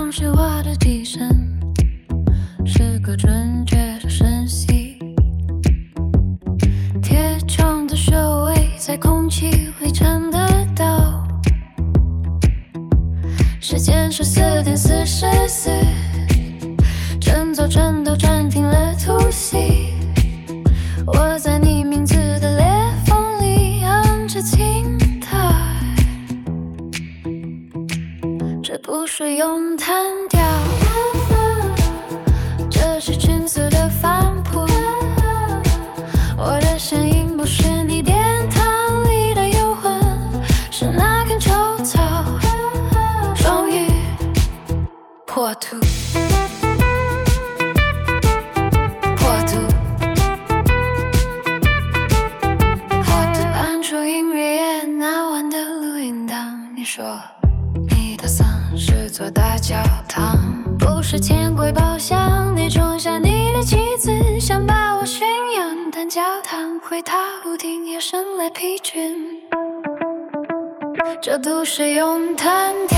像是我的机身，是个准确的声息。铁窗的嗅味在空气里尝得到。时间是4:44，整座城都暂停了吐息。我在你名字的裂缝里按着轻台，这不是咏叹调，这是群色的反扑。我的声音不是你殿堂里的幽魂，是那根臭草终于破土。你说你打算是座大教堂，不是钱柜宝箱。你种下你的棋子，想把我驯养，但教堂会踏不停，也生来疲倦。这都是咏叹调，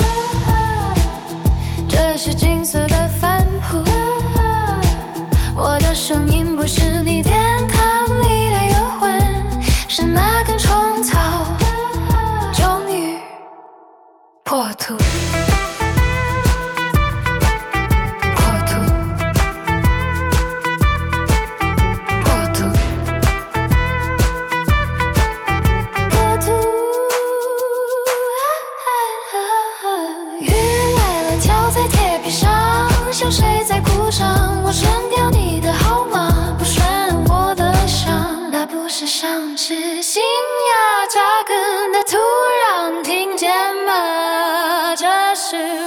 这是金色的反扑。我的声音不是你殿堂里的幽魂，是那根虫草破土，破土，破土，破土。雨来了，跳在铁皮上，像谁在鼓掌。我删掉你的号码，不算我的伤。那不是伤，是心呀扎根的土壤，听见吗？这是